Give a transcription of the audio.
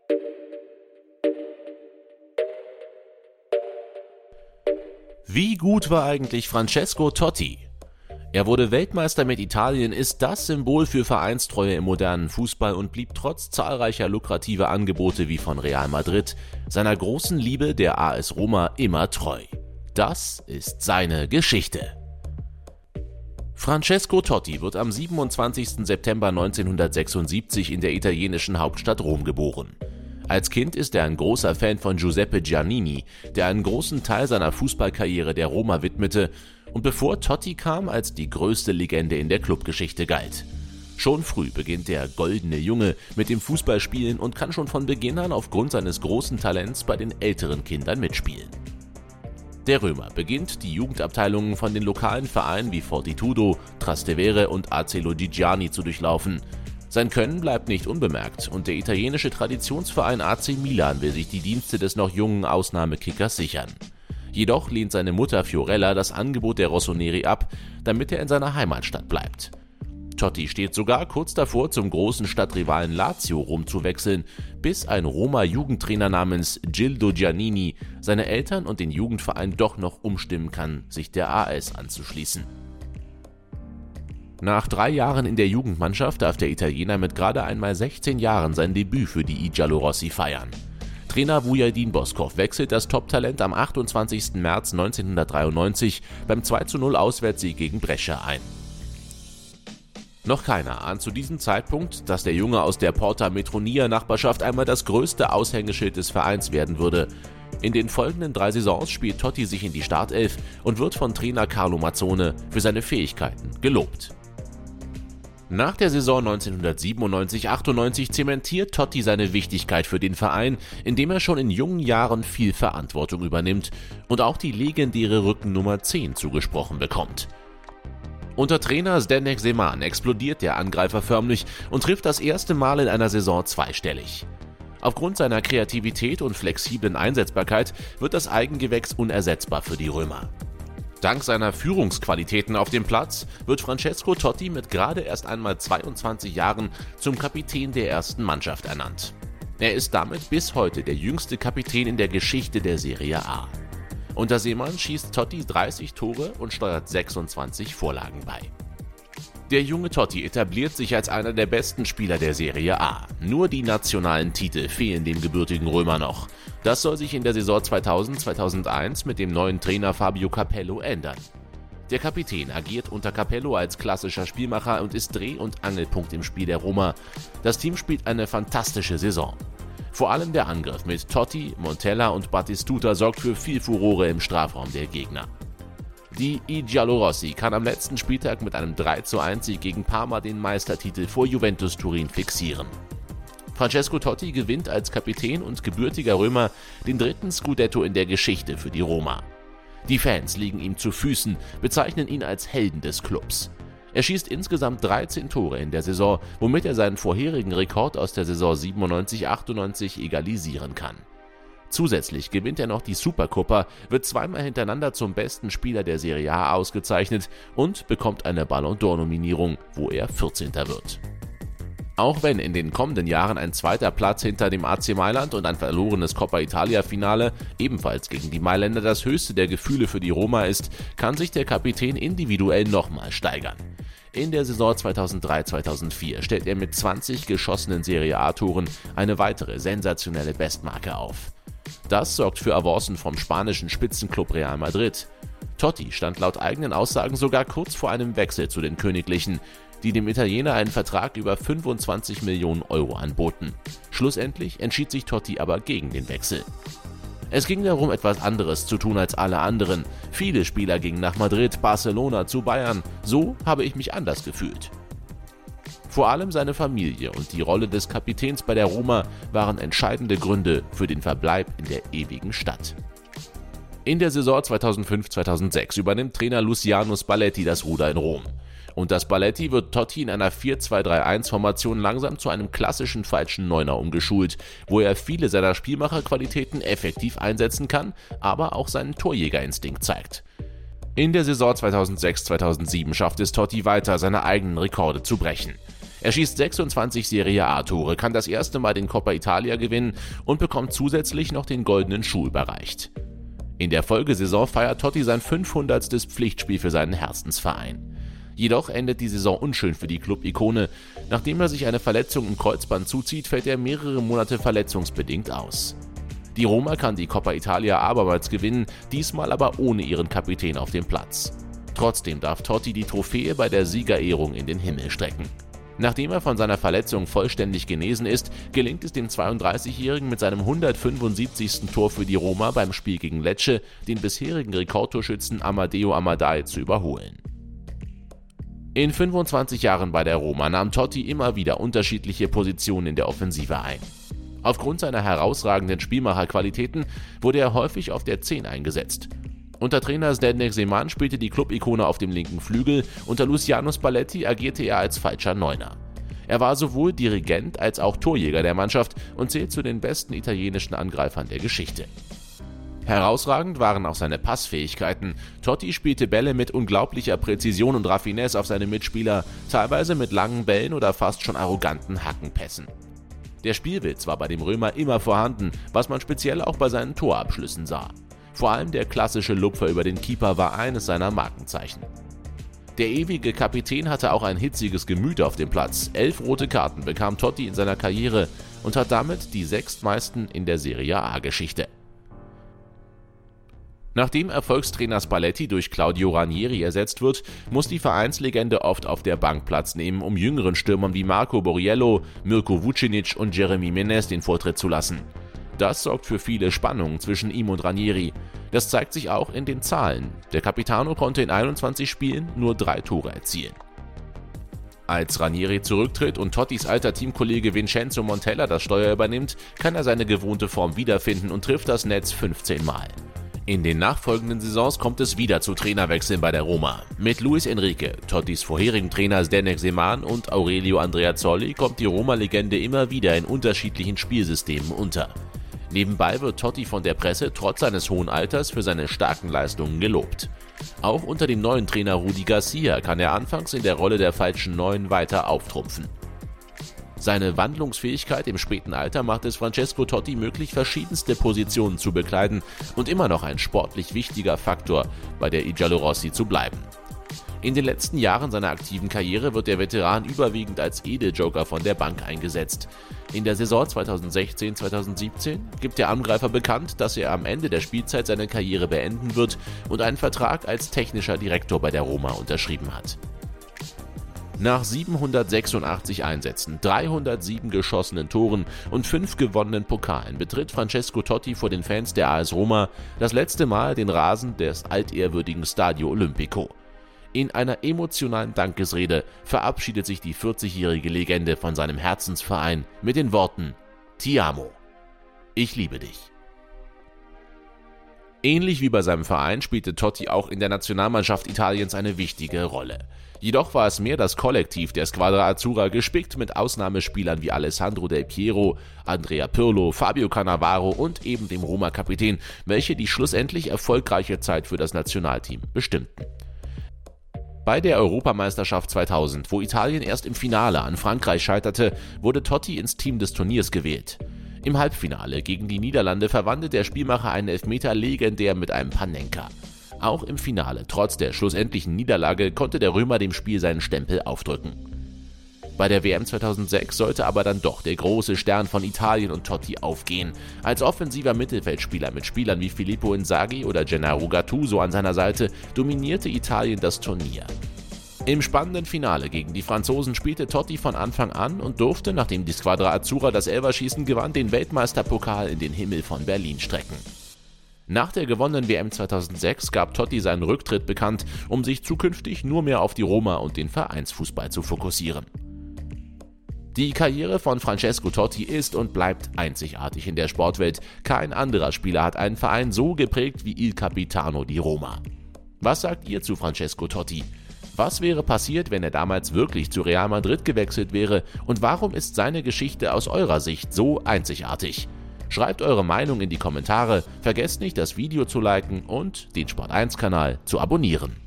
Wie gut war eigentlich Francesco Totti? Er wurde Weltmeister mit Italien, ist das Symbol für Vereinstreue im modernen Fußball und blieb trotz zahlreicher lukrativer Angebote wie von Real Madrid seiner großen Liebe der AS Roma immer treu. Das ist seine Geschichte. Francesco Totti wird am 27. September 1976 in der italienischen Hauptstadt Rom geboren. Als Kind ist er ein großer Fan von Giuseppe Giannini, der einen großen Teil seiner Fußballkarriere der Roma widmete und bevor Totti kam, als die größte Legende in der Clubgeschichte galt. Schon früh beginnt der goldene Junge mit dem Fußballspielen und kann schon von Beginn an aufgrund seines großen Talents bei den älteren Kindern mitspielen. Der Römer beginnt, die Jugendabteilungen von den lokalen Vereinen wie Fortitudo, Trastevere und AC Lodigiani zu durchlaufen. Sein Können bleibt nicht unbemerkt und der italienische Traditionsverein AC Milan will sich die Dienste des noch jungen Ausnahmekickers sichern. Jedoch lehnt seine Mutter Fiorella das Angebot der Rossoneri ab, damit er in seiner Heimatstadt bleibt. Totti steht sogar kurz davor, zum großen Stadtrivalen Lazio rumzuwechseln, bis ein Roma-Jugendtrainer namens Gildo Giannini seine Eltern und den Jugendverein doch noch umstimmen kann, sich der AS anzuschließen. Nach 3 Jahren in der Jugendmannschaft darf der Italiener mit gerade einmal 16 Jahren sein Debüt für die I Giallorossi feiern. Trainer Vujadin Boskov wechselt das Top-Talent am 28. März 1993 beim 2:0 Auswärtssieg gegen Brescia ein. Noch keiner ahnt zu diesem Zeitpunkt, dass der Junge aus der Porta Metronia-Nachbarschaft einmal das größte Aushängeschild des Vereins werden würde. In den folgenden 3 Saisons spielt Totti sich in die Startelf und wird von Trainer Carlo Mazzone für seine Fähigkeiten gelobt. Nach der Saison 1997/98 zementiert Totti seine Wichtigkeit für den Verein, indem er schon in jungen Jahren viel Verantwortung übernimmt und auch die legendäre Rückennummer 10 zugesprochen bekommt. Unter Trainer Zdeněk Zeman explodiert der Angreifer förmlich und trifft das erste Mal in einer Saison zweistellig. Aufgrund seiner Kreativität und flexiblen Einsetzbarkeit wird das Eigengewächs unersetzbar für die Römer. Dank seiner Führungsqualitäten auf dem Platz wird Francesco Totti mit gerade erst einmal 22 Jahren zum Kapitän der ersten Mannschaft ernannt. Er ist damit bis heute der jüngste Kapitän in der Geschichte der Serie A. Unter Zeman schießt Totti 30 Tore und steuert 26 Vorlagen bei. Der junge Totti etabliert sich als einer der besten Spieler der Serie A. Nur die nationalen Titel fehlen dem gebürtigen Römer noch. Das soll sich in der Saison 2000/2001 mit dem neuen Trainer Fabio Capello ändern. Der Kapitän agiert unter Capello als klassischer Spielmacher und ist Dreh- und Angelpunkt im Spiel der Roma. Das Team spielt eine fantastische Saison. Vor allem der Angriff mit Totti, Montella und Battistuta sorgt für viel Furore im Strafraum der Gegner. Die I Giallorossi kann am letzten Spieltag mit einem 3:1-Sieg gegen Parma den Meistertitel vor Juventus Turin fixieren. Francesco Totti gewinnt als Kapitän und gebürtiger Römer den 3. Scudetto in der Geschichte für die Roma. Die Fans liegen ihm zu Füßen, bezeichnen ihn als Helden des Clubs. Er schießt insgesamt 13 Tore in der Saison, womit er seinen vorherigen Rekord aus der Saison 97/98 egalisieren kann. Zusätzlich gewinnt er noch die Supercoppa, wird 2-mal hintereinander zum besten Spieler der Serie A ausgezeichnet und bekommt eine Ballon d'Or-Nominierung, wo er 14. wird. Auch wenn in den kommenden Jahren ein 2. Platz hinter dem AC Mailand und ein verlorenes Coppa Italia-Finale ebenfalls gegen die Mailänder das höchste der Gefühle für die Roma ist, kann sich der Kapitän individuell nochmal steigern. In der Saison 2003/2004 stellt er mit 20 geschossenen Serie A-Toren eine weitere sensationelle Bestmarke auf. Das sorgt für Avancen vom spanischen Spitzenklub Real Madrid. Totti stand laut eigenen Aussagen sogar kurz vor einem Wechsel zu den Königlichen, die dem Italiener einen Vertrag über 25 Millionen Euro anboten. Schlussendlich entschied sich Totti aber gegen den Wechsel. Es ging darum, etwas anderes zu tun als alle anderen. Viele Spieler gingen nach Madrid, Barcelona, zu Bayern. So habe ich mich anders gefühlt. Vor allem seine Familie und die Rolle des Kapitäns bei der Roma waren entscheidende Gründe für den Verbleib in der ewigen Stadt. In der Saison 2005/2006 übernimmt Trainer Luciano Spalletti das Ruder in Rom. Unter Spalletti wird Totti in einer 4-2-3-1-Formation langsam zu einem klassischen falschen Neuner umgeschult, wo er viele seiner Spielmacherqualitäten effektiv einsetzen kann, aber auch seinen Torjägerinstinkt zeigt. In der Saison 2006/2007 schafft es Totti weiter, seine eigenen Rekorde zu brechen. Er schießt 26 Serie A-Tore, kann das erste Mal den Coppa Italia gewinnen und bekommt zusätzlich noch den goldenen Schuh überreicht. In der Folgesaison feiert Totti sein 500. Pflichtspiel für seinen Herzensverein. Jedoch endet die Saison unschön für die Club-Ikone. Nachdem er sich eine Verletzung im Kreuzband zuzieht, fällt er mehrere Monate verletzungsbedingt aus. Die Roma kann die Coppa Italia abermals gewinnen, diesmal aber ohne ihren Kapitän auf dem Platz. Trotzdem darf Totti die Trophäe bei der Siegerehrung in den Himmel strecken. Nachdem er von seiner Verletzung vollständig genesen ist, gelingt es dem 32-Jährigen mit seinem 175. Tor für die Roma beim Spiel gegen Lecce, den bisherigen Rekordtorschützen Amadeo Amadei zu überholen. In 25 Jahren bei der Roma nahm Totti immer wieder unterschiedliche Positionen in der Offensive ein. Aufgrund seiner herausragenden Spielmacherqualitäten wurde er häufig auf der 10 eingesetzt. Unter Trainer Zdeněk Zeman spielte die Club-Ikone auf dem linken Flügel, unter Luciano Spalletti agierte er als falscher Neuner. Er war sowohl Dirigent als auch Torjäger der Mannschaft und zählt zu den besten italienischen Angreifern der Geschichte. Herausragend waren auch seine Passfähigkeiten. Totti spielte Bälle mit unglaublicher Präzision und Raffinesse auf seine Mitspieler, teilweise mit langen Bällen oder fast schon arroganten Hackenpässen. Der Spielwitz war bei dem Römer immer vorhanden, was man speziell auch bei seinen Torabschlüssen sah. Vor allem der klassische Lupfer über den Keeper war eines seiner Markenzeichen. Der ewige Kapitän hatte auch ein hitziges Gemüt auf dem Platz. 11 rote Karten bekam Totti in seiner Karriere und hat damit die 6. meisten in der Serie A-Geschichte. Nachdem Erfolgstrainer Spalletti durch Claudio Ranieri ersetzt wird, muss die Vereinslegende oft auf der Bank Platz nehmen, um jüngeren Stürmern wie Marco Borriello, Mirko Vucinic und Jeremy Menez den Vortritt zu lassen. Das sorgt für viele Spannungen zwischen ihm und Ranieri. Das zeigt sich auch in den Zahlen. Der Capitano konnte in 21 Spielen nur 3 Tore erzielen. Als Ranieri zurücktritt und Tottis alter Teamkollege Vincenzo Montella das Steuer übernimmt, kann er seine gewohnte Form wiederfinden und trifft das Netz 15 Mal. In den nachfolgenden Saisons kommt es wieder zu Trainerwechseln bei der Roma. Mit Luis Enrique, Tottis vorherigen Trainer Zdeněk Zeman und Aurelio Andreazzoli kommt die Roma-Legende immer wieder in unterschiedlichen Spielsystemen unter. Nebenbei wird Totti von der Presse trotz seines hohen Alters für seine starken Leistungen gelobt. Auch unter dem neuen Trainer Rudi Garcia kann er anfangs in der Rolle der falschen Neun weiter auftrumpfen. Seine Wandlungsfähigkeit im späten Alter macht es Francesco Totti möglich, verschiedenste Positionen zu bekleiden und immer noch ein sportlich wichtiger Faktor bei der I Giallorossi zu bleiben. In den letzten Jahren seiner aktiven Karriere wird der Veteran überwiegend als Edeljoker von der Bank eingesetzt. In der Saison 2016/2017 gibt der Angreifer bekannt, dass er am Ende der Spielzeit seine Karriere beenden wird und einen Vertrag als technischer Direktor bei der Roma unterschrieben hat. Nach 786 Einsätzen, 307 geschossenen Toren und 5 gewonnenen Pokalen betritt Francesco Totti vor den Fans der AS Roma das letzte Mal den Rasen des altehrwürdigen Stadio Olimpico. In einer emotionalen Dankesrede verabschiedet sich die 40-jährige Legende von seinem Herzensverein mit den Worten „Ti amo", ich liebe dich. Ähnlich wie bei seinem Verein spielte Totti auch in der Nationalmannschaft Italiens eine wichtige Rolle. Jedoch war es mehr das Kollektiv der Squadra Azzurra, gespickt mit Ausnahmespielern wie Alessandro Del Piero, Andrea Pirlo, Fabio Cannavaro und eben dem Roma-Kapitän, welche die schlussendlich erfolgreiche Zeit für das Nationalteam bestimmten. Bei der Europameisterschaft 2000, wo Italien erst im Finale an Frankreich scheiterte, wurde Totti ins Team des Turniers gewählt. Im Halbfinale gegen die Niederlande verwandelt der Spielmacher einen Elfmeter legendär mit einem Panenka. Auch im Finale, trotz der schlussendlichen Niederlage, konnte der Römer dem Spiel seinen Stempel aufdrücken. Bei der WM 2006 sollte aber dann doch der große Stern von Italien und Totti aufgehen. Als offensiver Mittelfeldspieler mit Spielern wie Filippo Inzaghi oder Gennaro Gattuso an seiner Seite dominierte Italien das Turnier. Im spannenden Finale gegen die Franzosen spielte Totti von Anfang an und durfte, nachdem die Squadra Azzurra das Elferschießen gewann, den Weltmeisterpokal in den Himmel von Berlin strecken. Nach der gewonnenen WM 2006 gab Totti seinen Rücktritt bekannt, um sich zukünftig nur mehr auf die Roma und den Vereinsfußball zu fokussieren. Die Karriere von Francesco Totti ist und bleibt einzigartig in der Sportwelt. Kein anderer Spieler hat einen Verein so geprägt wie Il Capitano di Roma. Was sagt ihr zu Francesco Totti? Was wäre passiert, wenn er damals wirklich zu Real Madrid gewechselt wäre? Und warum ist seine Geschichte aus eurer Sicht so einzigartig? Schreibt eure Meinung in die Kommentare, vergesst nicht, das Video zu liken und den Sport1-Kanal zu abonnieren.